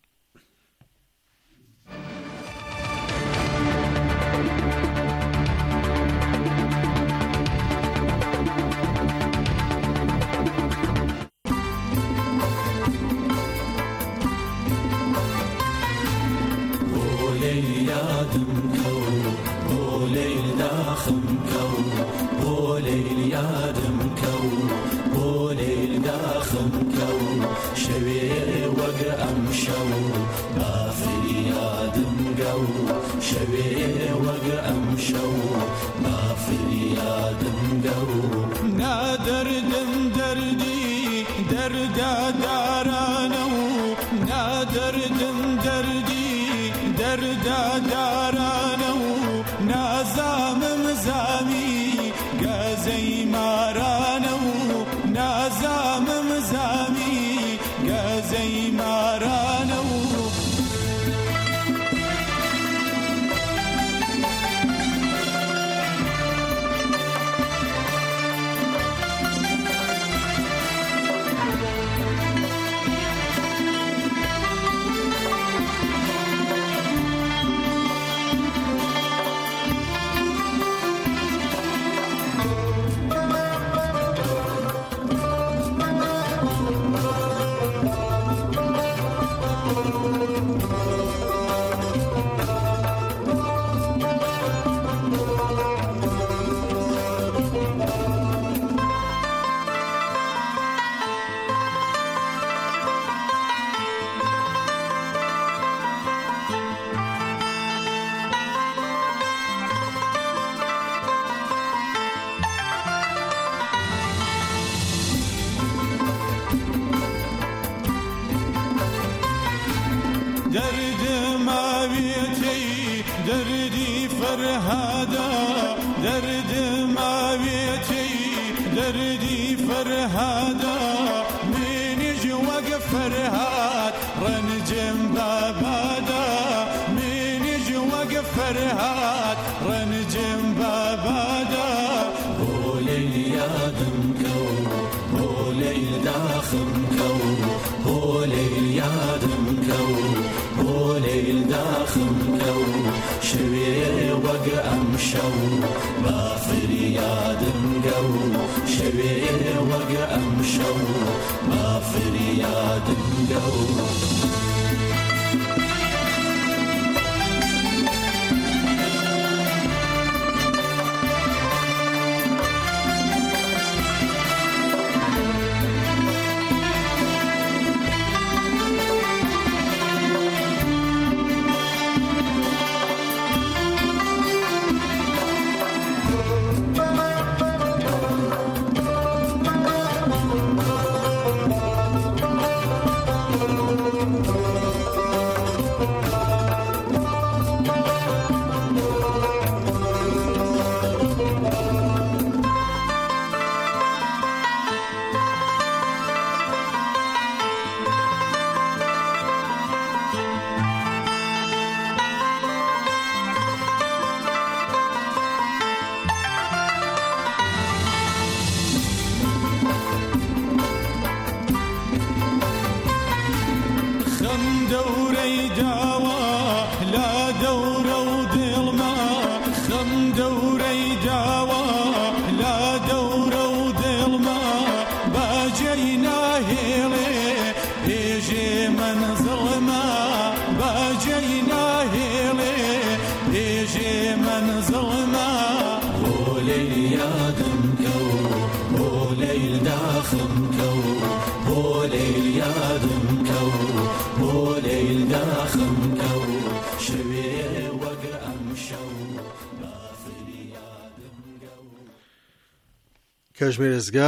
کەژمێرزگا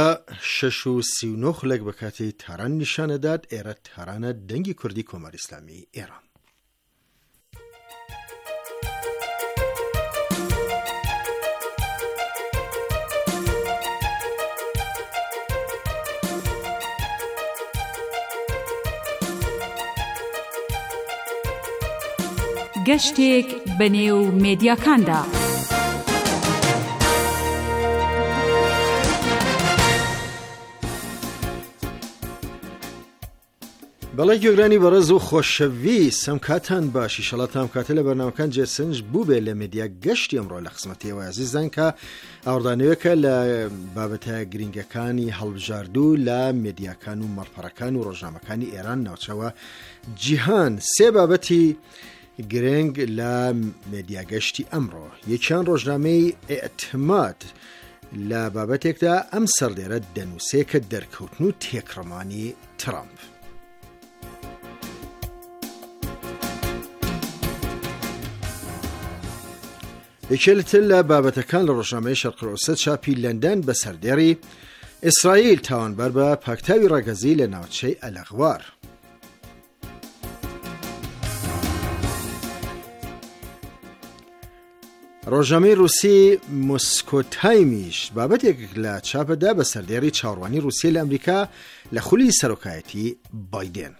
6:39 خولەک بە کاتی تاران نیشانەدات. ئێرە تارانە دەنگی کوردی کۆماری ئیسلامی ئێران. گەشتێک بەنێو مێدیاکاندا. بەڵی گوێگرانی بەڕێز و خۆشەویست ئەم کاتان باشی شەڵاتام کاتە لە بەرنامەکان جێسنج بوو بێ لە مێدیا گەشتی ئەمڕۆ لە قسمەتیەوە عزیزان کە ئاوردانەوەکە لە بابەتە گرنگەکانی هەڵبژاردوو لە مێدیاکان و مەڕپەڕەکان و ڕۆژنامەکانی ئێران ناوچەوە جیهان سێ بابەتی گرنگ لە مێدیا گەشتی ئەمڕۆ. یەکیان ڕۆژنامەی ئێعتماد لە بابەتێکدا ئەم سەردێرە دەنووسێ کە دەرکەوتن و تێکڕمانی ترامپ. یەکێتر لە بابەتەکان لە ڕۆژنامەی شەرقەوسە چاپی لەندەن بە سەردێڕی ئیسرائیل تاوانبار بە پاکتاوی ڕەگەزی لە ناوچەی ئەلەغوار. ڕۆژنامەی رووسی موسکۆ تایمیش بابەتێک لە چاپەدا بە سەردێڕی چاوەڕوانی رووسیا لە ئەمریکا لە خولی سەرۆکایەتی بایدن.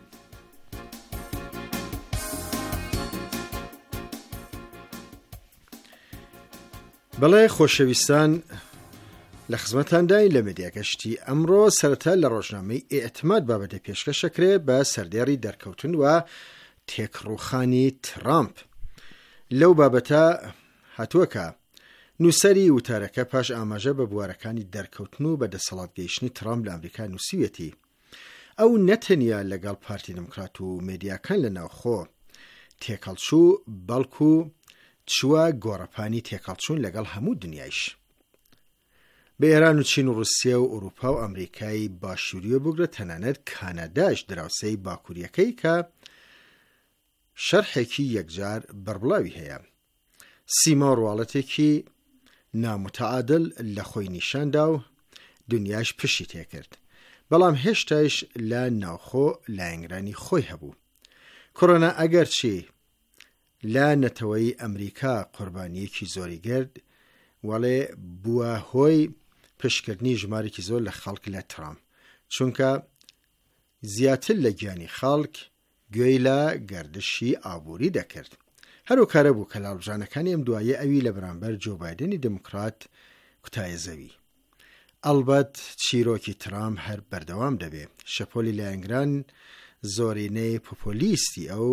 بەڵێ خۆشەویستان لە خزمەتانداین لە مێدیاگەشتی ئەمڕۆ سەرەتا لە ڕۆژنامەی ئێعتماد بابەتە پێشکەشەکرێ بە سەردێڕی دەرکەوتن و تێکڕووخانی ترامپ. لەو بابەتە هاتووەکە نووسەری وتارەکە پاش ئاماژە بە بوارەکانی دەرکەوتن و بە دەسەڵاتگەیشتنی ترامپ لە ئەمریکا نووسیوێتی ئەو نەتەنیا لەگەڵ پارتی دموکرات و مێدیاکان لە ناوخۆ تێکەڵچوو بەڵکو چووە گۆڕەپانی تێکەڵچوون لەگەڵ هەموو دنیایش. بە ئێران و چین و رووسیا و ئوروپا و ئەمریکای باشووریە بگرە تەنانەت کاناداش دراوسەی باکووریەکەی کە شەرحێکی یەکجار بەربڵاوی هەیە. سیما ڕواڵەتێکی نامتەعادل لە خۆی نیشاندا و دنیاش پشی تێکرد، بەڵام هێشتایش لە ناوخۆ لایەنگرانی خۆی هەبوو. کۆرۆنا ئەگەرچی لا نەتەوەی ئەمریکا قوربانیەکی زۆری گرت، وەڵێ بووە هۆی پشکردنی ژمارێکی زۆر لە خەڵک لە ترامپ، چونکە زیاتر لە گیانی خەڵک گوێی لە گەردشی ئابووری دەکرد. هەروکارە بوو کە لاڵبژانەکانی ئەم دوایە ئەوی لە بەرامبەر جۆ بایدنی دموکرات کوتایە زەوی. ئەڵبەت چیرۆکی ترامپ هەر بەردەوام دەبێ. شەپۆلی لایەنگران زۆرینەی پۆپۆلیستی ئەو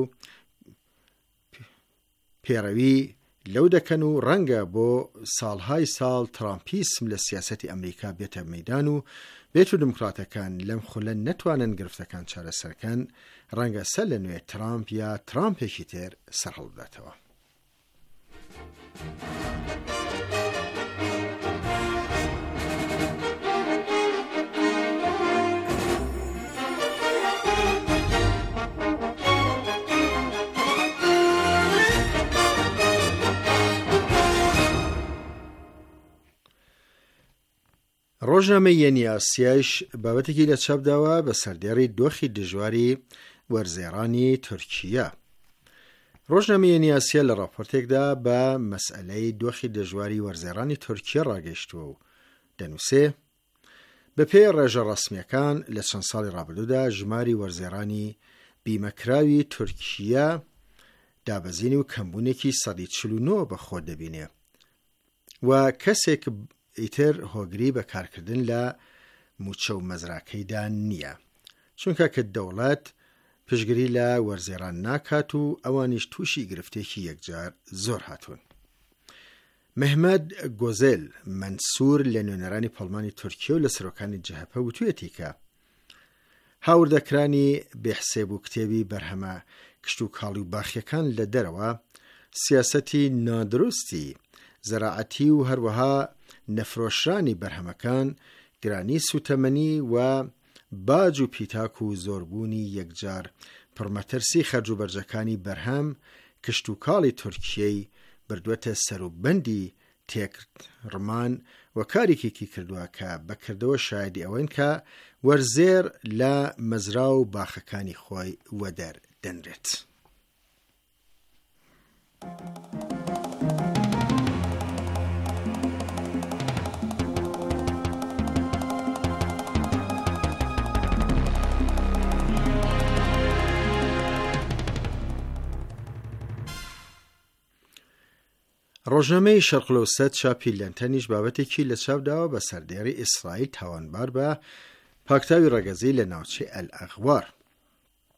پێڕەوی لەو دەکەن و ڕەنگە بۆ ساڵهای ساڵ ترامپیسم لە سیاسەتی ئەمریکا بێتە مەیدان و بێت و دموکراتەکان لەم خولە نەتوانن گرفتەکان چارەسەرکەن، ڕەنگە سەر لە نوێ ترامپ یا ترامپێکی تر سەرهەڵ بداتەوە. ڕۆژنامەی یەنی ئاسیایش بابەتێکی لە چاپداوە بە سەردێڕی دۆخی دژواری وەرزێڕانی تورکیا. ڕۆژنامەی یەنی ئاسیا لە ڕاپۆرتێکدا بە مەسئلەی دۆخی دژواری وەرزێڕانی تورکیا ڕاگەیشتووە و دەنووسێ بەپێی ڕێژە ڕەسمیەکان لە چەند ساڵی ڕابردوودا ژماری وەرزێڕانی بیمەکراوی تورکیا دابەزینی و کەمبوونێکی 149 بەخۆ دەبینێ و کەسێک ئیتر هۆگری بە کارکردن لە موچە و مەزراکەیدا نییە، چونکە کە دەوڵەت پشگیری لە وەرزێڕان ناکات و ئەوانیش تووشی گرفتێکی یەکجار زۆر هاتوون. مەحمەد گۆزێل مەنسوور لە نوێنەرانی پەڵمانی تورکیا و لە سەرۆکانی جەهەپە وتوێتی کە هاوردەکرانی بێحسێب و کتێبی بەرهەمە کشت و کاڵی و باخیەکان لە دەرەوە سیاسەتی نادروستی زەراعەتی و هەروەها نەفرۆشرانی بەرهەمەکان گرانی سوتەمەنی و باج و پیتاک و زۆربوونی یەکجار پڕمەترسی خەرج و بەرجەکانی بەرهەم کشت و کاڵی تورکیەی بردووەتە سەروبەندی تێکڕمان و کارێکێکی کردووە کە بەکردەوە شایدی ئەوەن کە وەرزێر لە مەزرا و باخەکانی خۆی وەدەر دەنرێت. ڕۆژنامەی شەرقلەوسەد چاپی لەندەنیش بابەتێکی لە چاپداوە بە سەردێڕی ئیسرائیل تاوانبار بە پاکتاوی ڕەگەزی لە ناوچەی ئەلئەغوار.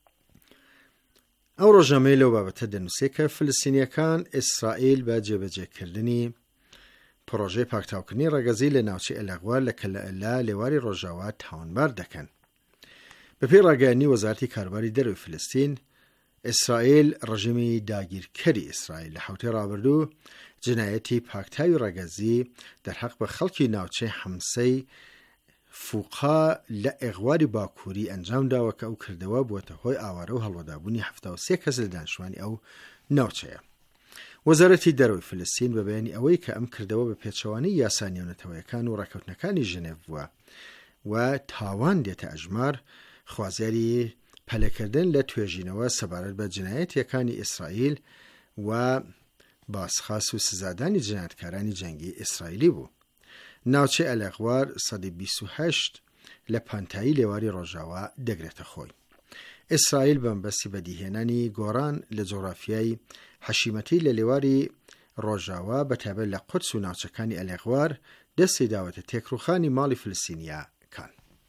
ئەو ڕۆژنامەی لەو بابەتە دەنووسێت کە فلستینیەکان ئیسرائیل بە جێبەجێکردنی پرۆژەی پاکتاوکردنی ڕەگەزی لە ناوچەی ئەلەغوار لە لێواری ڕۆژاوا تاوانبار دەکەن. بەپێی ڕاگەیاندنی وەزارەتی کارباری دەرەوەی فلستین، ئیسرائیل ڕژیمی داگیرکەری ئیسرائیل لە حوتەی ڕابردوو جنایەتی پاکتاوی ڕەگەزی دەرحەق بە خەڵکی ناوچەی حەمسەی فوقا لە ئێغواری باکووری ئەنجام داوە کە ئەو کردەوە بووەتە هۆی ئاوارە و هەڵوەدابوونی 73 کەس لە دانیشتوانی ئەو ناوچەیە. وەزارەتی دەرەوەی فلستین بە بەیانی ئەوەی کە ئەم کردەوە بە پێچەوانی یاسا نێونەتەوەیەکان و ڕێکەوتنەکانی ژنێڤ بووە و تاوان دێتە ئەژمار، خوازیاری پەلەکردن لە توێژینەوە سەبارەت بە جنایەتیەکانی ئیسرائیل و باسخاس و سزادانی جنایەتکارانی جەنگی ئیسرائیلی بوو. ناوچەی ئەلەغوار 128 لە پانتایی لێواری ڕۆژاوا دەگرێتە خۆی. ئیسرائیل بەمبەستی بەدیهێنانی گۆڕان لە جۆغرافیای حەشیمەتی لە لێواری ڕۆژاوا بەتایبەت لە قودس و ناوچەکانی ئەلەغوار دەستی داوەتە تێکڕووخانی ماڵی فلستینیەکان.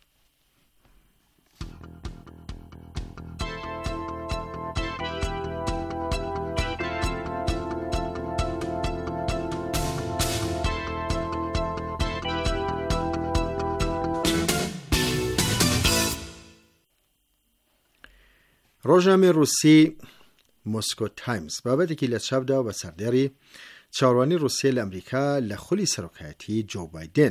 ڕۆژنامەی ڕووسی مۆسکۆ تایمز بابەتێکی لە چاپدا و بە سەردێڕی چاوەڕوانی ڕووسیا لە ئەمریکا لە خولی سەرۆکایەتی جۆ بایدن.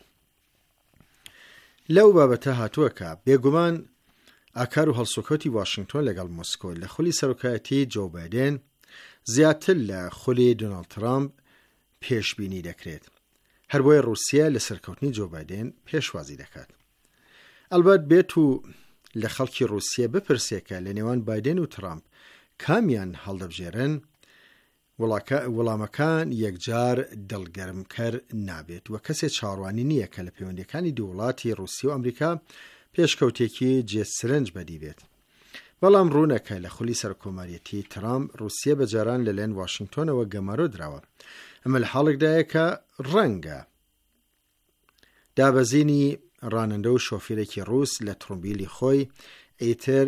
لەو بابەتە هاتووە کە بێگومان ئاکار و هەڵسوکەوتی واشنگتۆن لەگەڵ مۆسکۆ لە خولی سەرۆکایەتی جۆ بایدن زیاتر لە خولی دۆناڵد ترامپ پێشبینی دەکرێت. هەر بۆیە ڕووسیا لە سەرکەوتنی جۆ بایدن پێشوازی دەکات. ئەلبەت بێت و لە خەڵکی ڕووسیا بپرسێکە لە نێوان بایدن و ترامپ کامیان هەڵدەبژێرن، وەڵامەکان یەکجار دڵگەرمکەر نابێت و کەسێک چاڕوانی نییە کە لە پەیوەندیەکانی دوو وڵاتی ڕووسیا و ئەمریکا پێشکەوتێکی جێسرنج بەدی بێت. بەڵام ڕوونەکە لە خولی سەرکۆماریەتی ترامپ ڕووسیا بەجاران لەلایەن واشنگتۆنەوە گەمارۆ درراوە. ئەمە لە حاڵێکدایە کە ڕەنگە دابەزینی ڕانندە و شۆفێرێکی ڕووس لە تڕۆمبیلی خۆی ئیتر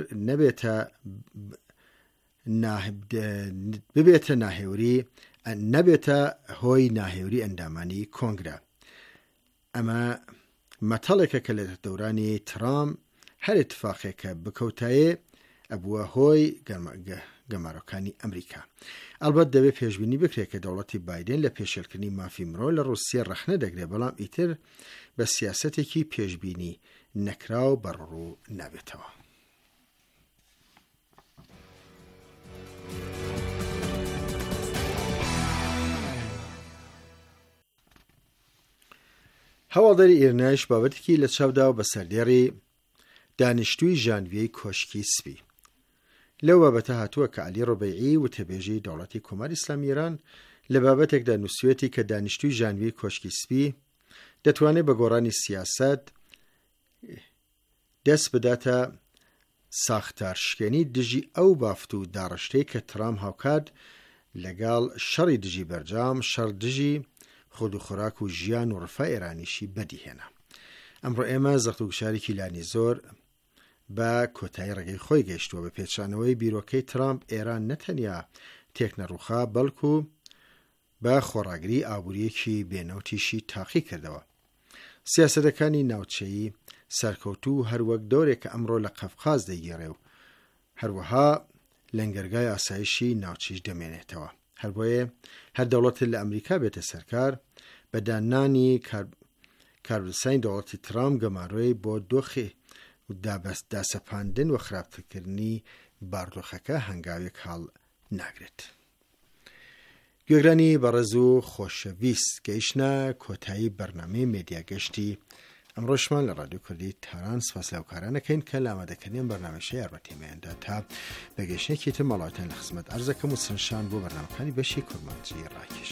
نەبێتە هۆی ناهێوری ئەندامانی کۆنگرە. ئەمە مەتەڵێکە کە لە دەورانی ترامپ هەر اتفاقێکە بکەوتایە ئەبووە هۆی گەمارۆکانی ئەمریکا. ئەلبەت دەبێت پێشبینی بکرێت کە دەوڵەتی بایدن لە پێشێلکردنی مافی مرۆ لە ڕووسیا ڕەخنە دەگرێت، بەڵام ئیتر بە سیاسەتێکی پێشبینی نەکراو بەڕوو نابێتەوە. هەواڵدەری ئێرنایش بابەتێکی لە چاپدا و بە سەردێڕی دانیشتووی ژانڤیەی کۆشکی سپی. لەو بابەتە هاتووە کە عەلی ڕۆبەیعی وتەبێژی دەوڵەتی کۆماری ئیسلامی ئێران لە بابەتێکدا نووسوێتی کە دانیشتووی ژانڤیەی کۆشکی سپی دەتوانێت بە گۆڕانی سیاسەت دەست بداتە ساختارشکێنی دژی ئەو بافت و داڕشتەی کە ترامپ هاوکات لەگەڵ شەڕی دژی بەرجام، شەڕ دژی خۆد و خۆراک و ژیان و ڕفای ئێرانیشی بەدیهێنا. ئەمڕۆ ئێمە زەخت و گشارێکی لانی زۆر بە کۆتایی ڕێگەی خۆی گەیشتووە. بە پێچانەوەی بیرۆکەی ترامپ ئێران نەتەنیا تێک نەڕووخا بەڵکو بە خۆڕاگری ئابوووریەکی بێنەوتیشی تاقی کردەوە. سیاسەتەکانی ناوچەیی سەرکەوتوو هەروەک دۆرێک کە ئەمڕۆ لە قەفقاز دەیگێڕێ و هەروەها لەنگەرگای ئاسایشی ناوچەیش دەمێنێتەوە. هەر بۆیە هەر دەوڵەت لە ئەمریکا بێتە سەرکار بە دانانی کاربرسانی دەوڵەتی ترامپ گەمارۆی بۆ دۆخی و داسەپاندن و خراپترکردنی باردۆخەکە هەنگاوێک هەڵ ناگرێت. گوێگرانی بەڕێز و خۆشەویست، گەیشتە کۆتایی بەرنامەی مێدیا گەشتی ئەمڕۆشمان لە ڕادیۆ کوردی تاران. سپاس لەوکارانەکەین کە لە ئامادەکردنی بەرنامەشەی یارمەتیمەیاندا تا بەگەشتێکی تر مەڵاتیان لە خزمەت ئەرزەکەم و سنشان بۆ بەرنامەکانی بەشی کورمانجی ڕاکێش.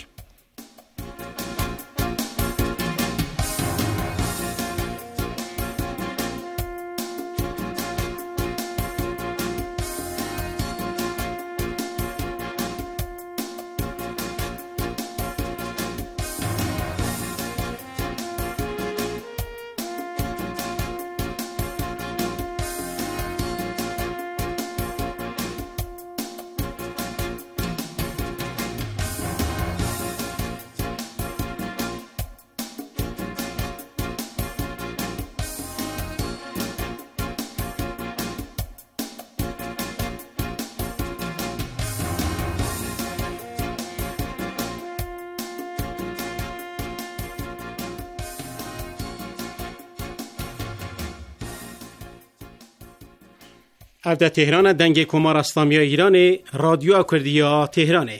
افده تهران دنگ کمار اسلامی ایران رادیو کردیا تهرانه.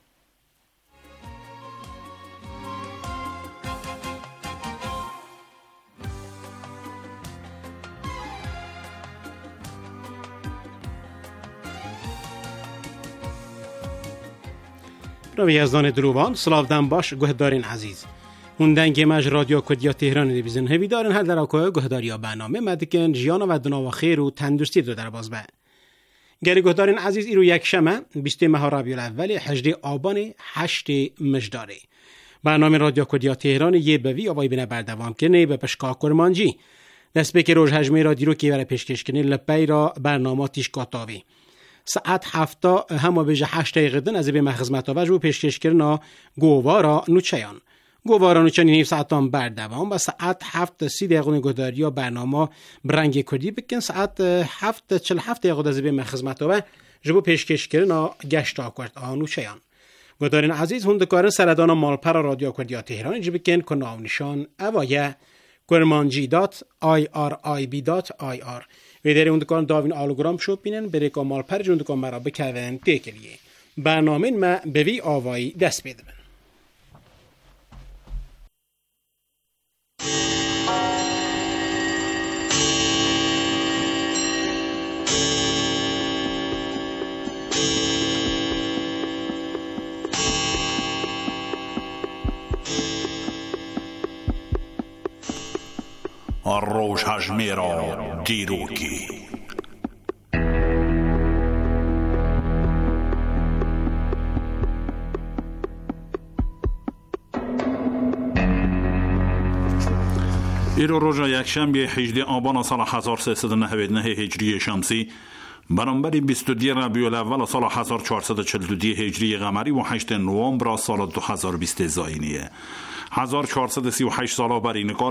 روی یزدان دروبان سلاودن باش گهدارین عزیز هندنگ مج رادیو کردیا تهران دیویزن هوی دارن هر دراکوی گهداریا برنامه مدکن جیانا و دنا و خیر و تندرستی دو در باز به گری گهدارین عزیز ایرو یک شمه 20 ماه ربیع الاول 18 آبان 8 مجداره برنامه رادیو کردیا تهران یه بوی آوای بینه بردوام کنه به پشکا کرمانجی دست به که روز هجمه رادیو رو که برای پیشکش کنه لپی را برنامه تیشکاتاوی ساعت 7 همه بجه 8 دقیقه از به مخزمتاوج و پیشکش کردن گووارا نوچیان گووارا نوچیان نیف ساعتان بردوام و ساعت 7 30 دقیقه گهداریا برنامه برنگ کردی بکن ساعت 7 47 دقیقه از به مخزمتاوج جبو پیشکش کردن گشت آکورد نوچیان گهدارین عزیز هندکارن سردان مالپر رادیو کردیا تهران جبو کن کناو نشان اوایه kurmanji.irib.ir و در اون دکان داوین آلوگرام شو بینن بره که مال پر جون دکان مرا بکردن تکلیه برنامه ما به وی آوایی دست بیده بن روش هجمیرا دیروکی ایرو روژا یکشنبه 18 آبان سال 1399 هجری شمسی برابر 22 ربیع الاول سال 1442 هجری قمری و 8 نوامبر سال 2020 زاینیه 1438 سال برای نگار